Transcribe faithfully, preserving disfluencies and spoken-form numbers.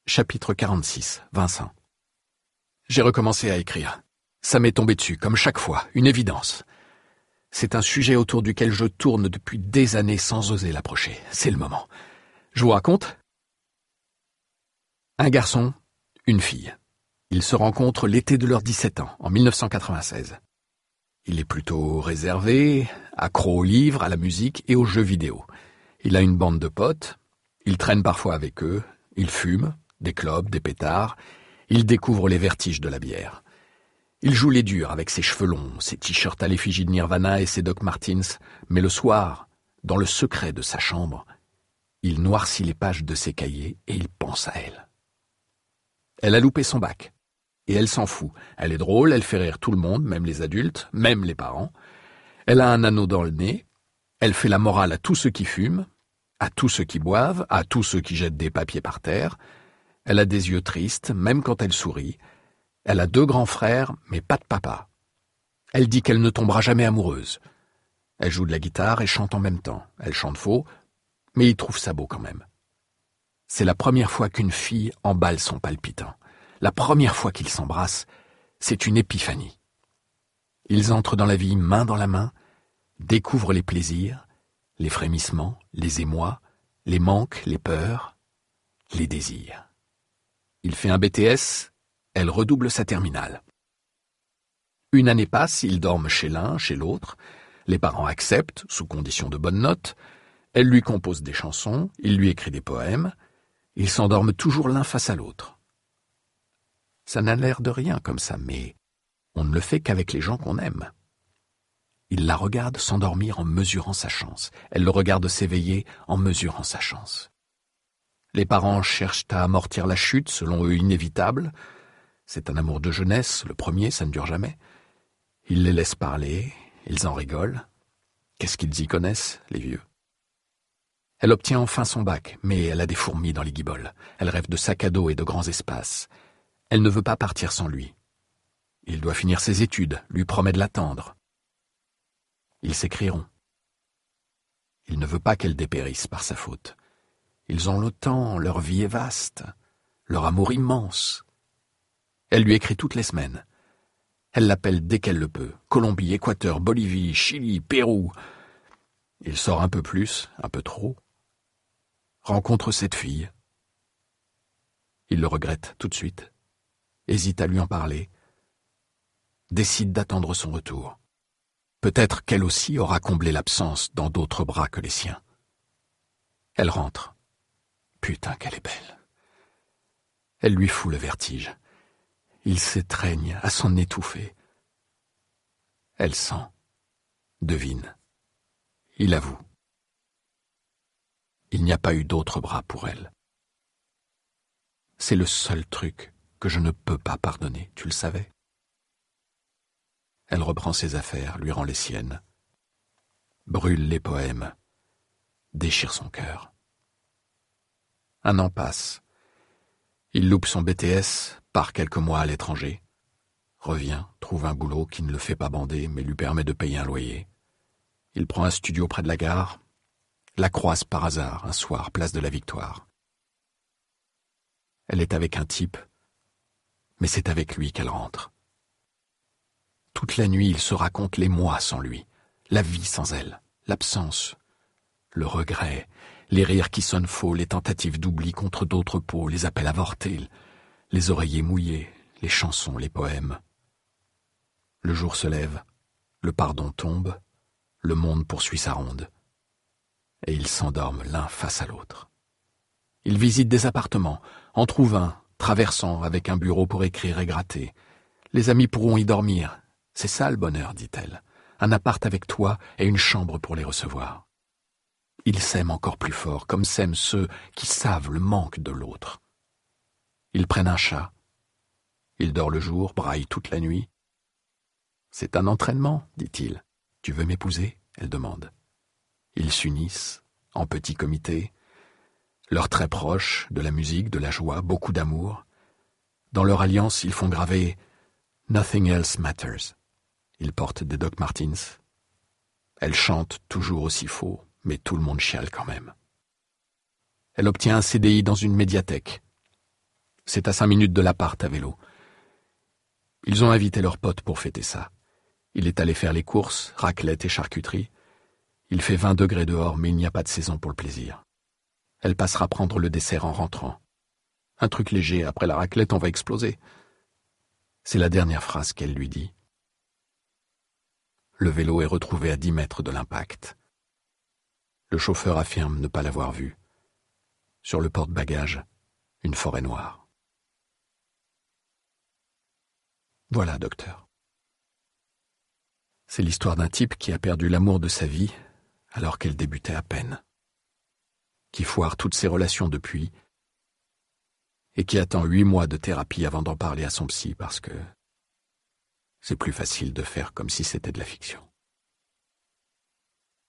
Chapitre quarante-six. Vincent. J'ai recommencé à écrire. Ça m'est tombé dessus, comme chaque fois, une évidence. C'est un sujet autour duquel je tourne depuis des années sans oser l'approcher. C'est le moment. Je vous raconte ? Un garçon, une fille. Ils se rencontrent l'été de leurs dix-sept ans, en mille neuf cent quatre-vingt-seize. Il est plutôt réservé, accro aux livres, à la musique et aux jeux vidéo. Il a une bande de potes, il traîne parfois avec eux, il fume, des clopes, des pétards, il découvre les vertiges de la bière. Il joue les durs avec ses cheveux longs, ses t-shirts à l'effigie de Nirvana et ses Doc Martens, mais le soir, dans le secret de sa chambre, il noircit les pages de ses cahiers et il pense à elle. Elle a loupé son bac. Et elle s'en fout. Elle est drôle, elle fait rire tout le monde, même les adultes, même les parents. Elle a un anneau dans le nez. Elle fait la morale à tous ceux qui fument, à tous ceux qui boivent, à tous ceux qui jettent des papiers par terre. Elle a des yeux tristes, même quand elle sourit. Elle a deux grands frères, mais pas de papa. Elle dit qu'elle ne tombera jamais amoureuse. Elle joue de la guitare et chante en même temps. Elle chante faux, mais il trouve ça beau quand même. C'est la première fois qu'une fille emballe son palpitant. La première fois qu'ils s'embrassent, c'est une épiphanie. Ils entrent dans la vie main dans la main, découvrent les plaisirs, les frémissements, les émois, les manques, les peurs, les désirs. Il fait un B T S, elle redouble sa terminale. Une année passe, ils dorment chez l'un, chez l'autre, les parents acceptent, sous condition de bonnes notes, elle lui compose des chansons, il lui écrit des poèmes, ils s'endorment toujours l'un face à l'autre. Ça n'a l'air de rien comme ça, mais on ne le fait qu'avec les gens qu'on aime. Il la regarde s'endormir en mesurant sa chance. Elle le regarde s'éveiller en mesurant sa chance. Les parents cherchent à amortir la chute, selon eux inévitable. C'est un amour de jeunesse, le premier, ça ne dure jamais. Ils les laissent parler, ils en rigolent. Qu'est-ce qu'ils y connaissent, les vieux ? Elle obtient enfin son bac, mais elle a des fourmis dans les guiboles. Elle rêve de sacs à dos et de grands espaces. Elle ne veut pas partir sans lui. Il doit finir ses études, lui promet de l'attendre. Ils s'écriront. Il ne veut pas qu'elle dépérisse par sa faute. Ils ont le temps, leur vie est vaste, leur amour immense. Elle lui écrit toutes les semaines. Elle l'appelle dès qu'elle le peut. Colombie, Équateur, Bolivie, Chili, Pérou. Il sort un peu plus, un peu trop. Rencontre cette fille. Il le regrette tout de suite. Hésite à lui en parler, décide d'attendre son retour. Peut-être qu'elle aussi aura comblé l'absence dans d'autres bras que les siens. Elle rentre. Putain qu'elle est belle. Elle lui fout le vertige. Il s'étreigne à s'en étouffer. Elle sent, devine. Il avoue. Il n'y a pas eu d'autres bras pour elle. C'est le seul truc que je ne peux pas pardonner, tu le savais. Elle reprend ses affaires, lui rend les siennes, brûle les poèmes, déchire son cœur. Un an passe. Il loupe son B T S, part quelques mois à l'étranger, revient, trouve un boulot qui ne le fait pas bander, mais lui permet de payer un loyer. Il prend un studio près de la gare, la croise par hasard, un soir, place de la Victoire. Elle est avec un type, mais c'est avec lui qu'elle rentre. Toute la nuit, il se raconte les mois sans lui, la vie sans elle, l'absence, le regret, les rires qui sonnent faux, les tentatives d'oubli contre d'autres peaux, les appels avortés, les oreillers mouillés, les chansons, les poèmes. Le jour se lève, le pardon tombe, le monde poursuit sa ronde. Et ils s'endorment l'un face à l'autre. Ils visitent des appartements, en trouvent un, traversant avec un bureau pour écrire et gratter. Les amis pourront y dormir. C'est ça le bonheur, dit-elle. Un appart avec toi et une chambre pour les recevoir. Ils s'aiment encore plus fort, comme s'aiment ceux qui savent le manque de l'autre. Ils prennent un chat. Il dort le jour, braille toute la nuit. C'est un entraînement, dit-il. Tu veux m'épouser ? Elle demande. Ils s'unissent, en petit comité. Leurs traits proches, de la musique, de la joie, beaucoup d'amour. Dans leur alliance, ils font graver « Nothing else matters ». Ils portent des Doc Martens. Elle chante toujours aussi faux, mais tout le monde chiale quand même. Elle obtient un C D I dans une médiathèque. C'est à cinq minutes de l'appart à vélo. Ils ont invité leurs potes pour fêter ça. Il est allé faire les courses, raclette et charcuterie. Il fait vingt degrés dehors, mais il n'y a pas de saison pour le plaisir. Elle passera prendre le dessert en rentrant. Un truc léger, après la raclette, on va exploser. C'est la dernière phrase qu'elle lui dit. Le vélo est retrouvé à dix mètres de l'impact. Le chauffeur affirme ne pas l'avoir vu. Sur le porte-bagages, une forêt noire. Voilà, docteur. C'est l'histoire d'un type qui a perdu l'amour de sa vie alors qu'elle débutait à peine, qui foire toutes ses relations depuis et qui attend huit mois de thérapie avant d'en parler à son psy parce que c'est plus facile de faire comme si c'était de la fiction.